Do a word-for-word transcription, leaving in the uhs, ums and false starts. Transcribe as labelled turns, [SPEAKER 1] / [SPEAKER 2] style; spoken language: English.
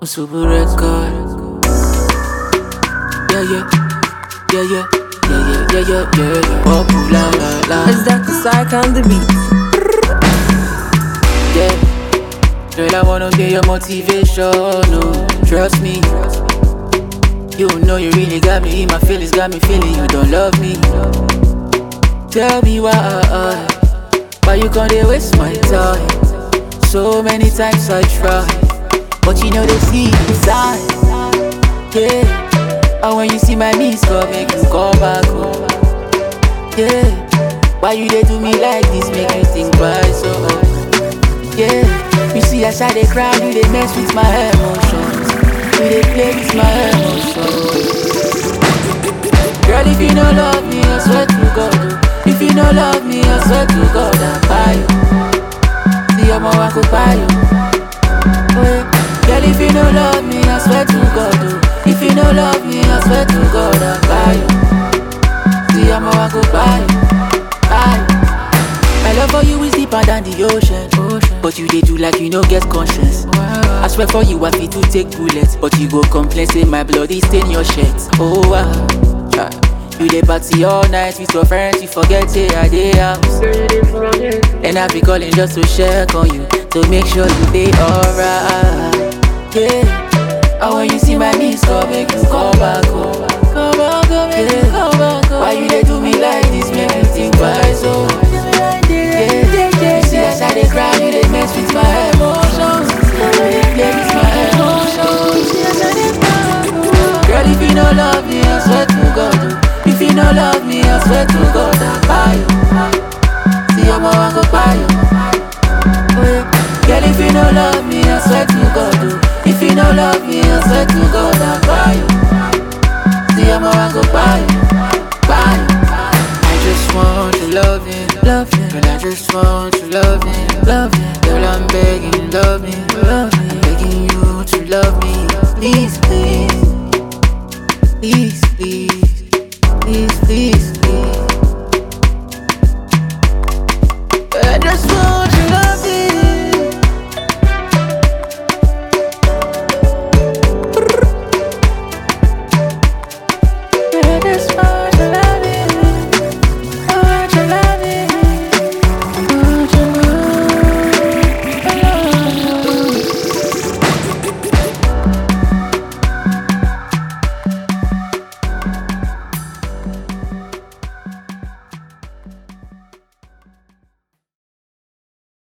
[SPEAKER 1] Super record. Yeah, yeah, yeah, yeah, yeah, yeah, yeah, yeah, yeah. Popular, la, la.
[SPEAKER 2] It's Doctor Sark on the beat.
[SPEAKER 1] Yeah, girl, I wanna get your motivation. No, trust me. You know you really got me in my feelings, got me feeling you don't love me. Tell me why, why you can't waste my time? So many times I try, but you know they see inside. Yeah. And when you see my miss call, make you come back home. Yeah, why you dey do me like this? Make you think twice, oh, oh. Yeah, you see as I dey cry, you dey mess with my emotions. You dey play with my emotions. Girl, if you don't love me, I swear to God, oh. If you don't love me, I swear to God, I'll buy you. See, I'm a could buy you. Oh, yeah. Girl, if you don't love me, I swear to God, oh. If you don't love me, I swear to God, I'll buy you. See, I'm a go buy you, buy you. My love for you is deeper than the ocean, ocean. But you dey do like you no get conscience. Wow. I swear for you, I fit to take bullets, but you go complain, say my blood is stain your shirt. Oh wow, yeah. You dey party all night with your friends, you forget say I dey house. And I be calling just to check on you, to make sure you dey alright. Yeah. And when you see my miss call, make you come back home. Come back home, make you come back home. Why you dey do me like this? Make me think twice, oh. Yeah, yeah. You see as I dey cry, you dey mess with my emotions. You dey play with my emotions. Girl, if you don't love me, I swear to God, oh. If you don't love me, I swear to God, I'll buy you. See, I'm a go buy you. Oh yeah. Girl, if you don't love me, I swear to God, oh. If you don't love me, I swear to God, I'll buy you. See, I'm a go buy you, buy you. I just want to love you, love you. Girl, I just want to love you, love you.